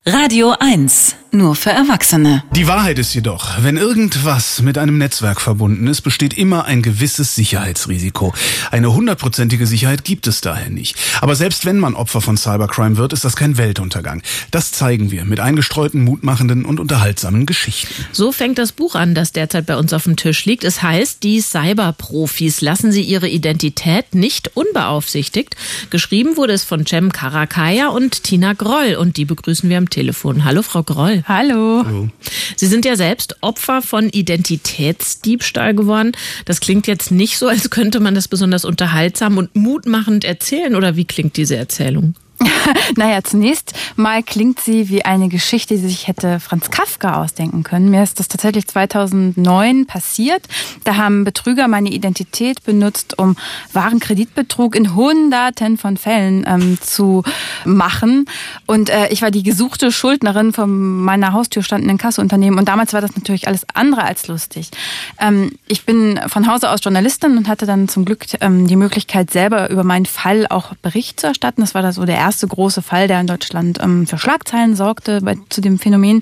Radio 1, nur für Erwachsene. Die Wahrheit ist jedoch, wenn irgendwas mit einem Netzwerk verbunden ist, besteht immer ein gewisses Sicherheitsrisiko. Eine 100%ige Sicherheit gibt es daher nicht. Aber selbst wenn man Opfer von Cybercrime wird, ist das kein Weltuntergang. Das zeigen wir mit eingestreuten, mutmachenden und unterhaltsamen Geschichten. So fängt das Buch an, das derzeit bei uns auf dem Tisch liegt. Es heißt, die Cyberprofis lassen sie ihre Identität nicht unbeaufsichtigt. Geschrieben wurde es von Cem Karakaya und Tina Groll und die begrüßen wir am Telefon. Hallo, Frau Groll. Hallo. Hallo. Sie sind ja selbst Opfer von Identitätsdiebstahl geworden. Das klingt jetzt nicht so, als könnte man das besonders unterhaltsam und mutmachend erzählen. Oder wie klingt diese Erzählung? Naja, zunächst mal klingt sie wie eine Geschichte, die sich hätte Franz Kafka ausdenken können. Mir ist das tatsächlich 2009 passiert. Da haben Betrüger meine Identität benutzt, um wahren Kreditbetrug in Hunderten von Fällen zu machen. Und ich war die gesuchte Schuldnerin von meiner Haustür standen Inkassounternehmen. Und damals war das natürlich alles andere als lustig. Ich bin von Hause aus Journalistin und hatte dann zum Glück die Möglichkeit, selber über meinen Fall auch Bericht zu erstatten. Das war da so der erste große Fall, der in Deutschland für Schlagzeilen sorgte zu dem Phänomen.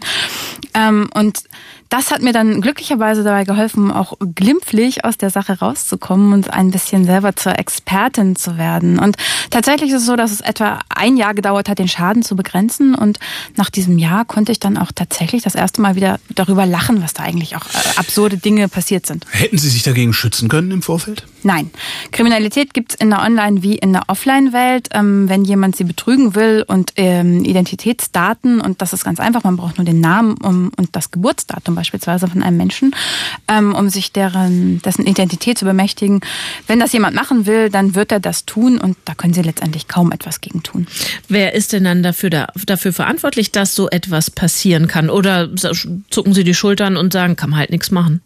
Und das hat mir dann glücklicherweise dabei geholfen, auch glimpflich aus der Sache rauszukommen und ein bisschen selber zur Expertin zu werden. Und tatsächlich ist es so, dass es etwa ein Jahr gedauert hat, den Schaden zu begrenzen. Und nach diesem Jahr konnte ich dann auch tatsächlich das erste Mal wieder darüber lachen, was da eigentlich auch absurde Dinge passiert sind. Hätten Sie sich dagegen schützen können im Vorfeld? Nein. Kriminalität gibt es in der Online- wie in der Offline-Welt. Wenn jemand sie betrügen will und Identitätsdaten, und das ist ganz einfach, man braucht nur den Namen und das Geburtsdatum beispielsweise von einem Menschen, um sich dessen Identität zu bemächtigen. Wenn das jemand machen will, dann wird er das tun und da können Sie letztendlich kaum etwas gegen tun. Wer ist denn dann dafür verantwortlich, dass so etwas passieren kann? Oder zucken Sie die Schultern und sagen, kann man halt nichts machen?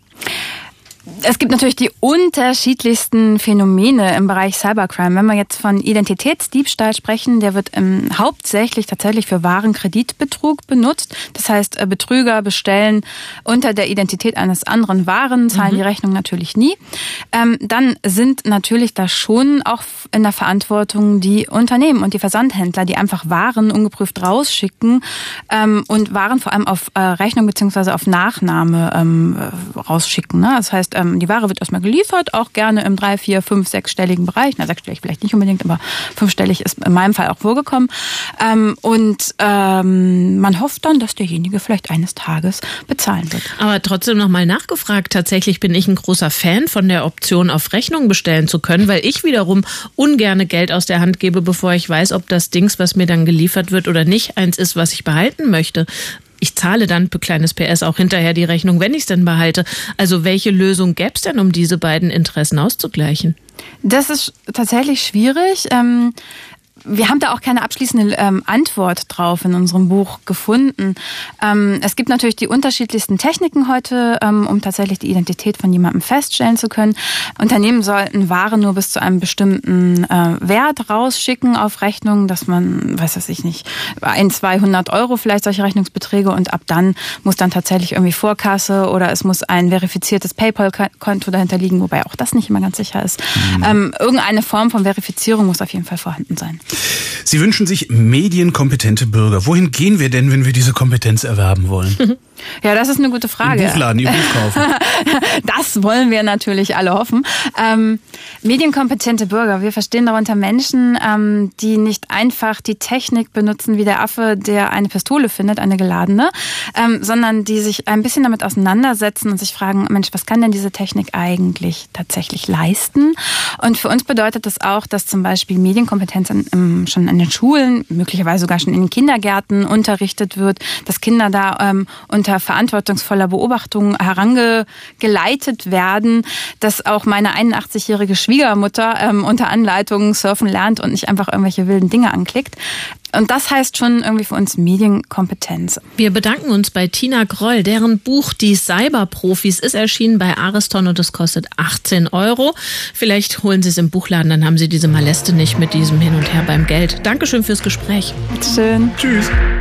Es gibt natürlich die unterschiedlichsten Phänomene im Bereich Cybercrime. Wenn wir jetzt von Identitätsdiebstahl sprechen, der wird hauptsächlich tatsächlich für wahren Kreditbetrug benutzt. Das heißt, Betrüger bestellen unter der Identität eines anderen Waren, zahlen die Rechnung natürlich nie. Dann sind natürlich da schon auch in der Verantwortung die Unternehmen und die Versandhändler, die einfach Waren ungeprüft rausschicken und Waren vor allem auf Rechnung bzw. auf Nachname rausschicken. Das heißt, die Ware wird erstmal geliefert, auch gerne im 3-, 4-, 5-, 6-stelligen Bereich. 6-stellig vielleicht nicht unbedingt, aber 5-stellig ist in meinem Fall auch vorgekommen. Und man hofft dann, dass derjenige vielleicht eines Tages bezahlen wird. Aber trotzdem nochmal nachgefragt. Tatsächlich bin ich ein großer Fan von der Option, auf Rechnung bestellen zu können, weil ich wiederum ungerne Geld aus der Hand gebe, bevor ich weiß, ob das Dings, was mir dann geliefert wird oder nicht, eins ist, was ich behalten möchte. Ich zahle dann, kleines PS, auch hinterher die Rechnung, wenn ich es denn behalte. Also welche Lösung gäbe es denn, um diese beiden Interessen auszugleichen? Das ist tatsächlich schwierig. Wir haben da auch keine abschließende Antwort drauf in unserem Buch gefunden. Es gibt natürlich die unterschiedlichsten Techniken heute, um tatsächlich die Identität von jemandem feststellen zu können. Unternehmen sollten Waren nur bis zu einem bestimmten Wert rausschicken auf Rechnung, dass man, 200 Euro vielleicht solche Rechnungsbeträge und ab dann muss dann tatsächlich irgendwie Vorkasse oder es muss ein verifiziertes PayPal-Konto dahinter liegen, wobei auch das nicht immer ganz sicher ist. Irgendeine Form von Verifizierung muss auf jeden Fall vorhanden sein. Sie wünschen sich medienkompetente Bürger. Wohin gehen wir denn, wenn wir diese Kompetenz erwerben wollen? Ja, das ist eine gute Frage. Im Buchladen, Ihr Buch kaufen. Das wollen wir natürlich alle hoffen. Medienkompetente Bürger. Wir verstehen darunter Menschen, die nicht einfach die Technik benutzen wie der Affe, der eine Pistole findet, eine geladene, sondern die sich ein bisschen damit auseinandersetzen und sich fragen, Mensch, was kann denn diese Technik eigentlich tatsächlich leisten? Und für uns bedeutet das auch, dass zum Beispiel Medienkompetenz schon in den Schulen, möglicherweise sogar schon in den Kindergärten unterrichtet wird, dass Kinder da unter verantwortungsvoller Beobachtung herangeleitet werden, dass auch meine 81-jährige Schwiegermutter unter Anleitung surfen lernt und nicht einfach irgendwelche wilden Dinge anklickt. Und das heißt schon irgendwie für uns Medienkompetenz. Wir bedanken uns bei Tina Groll, deren Buch Die Cyberprofis ist erschienen bei Ariston und es kostet 18 Euro. Vielleicht holen Sie es im Buchladen, dann haben Sie diese Maleste nicht mit diesem Hin und Her beim Geld. Dankeschön fürs Gespräch. Bitteschön. Tschüss.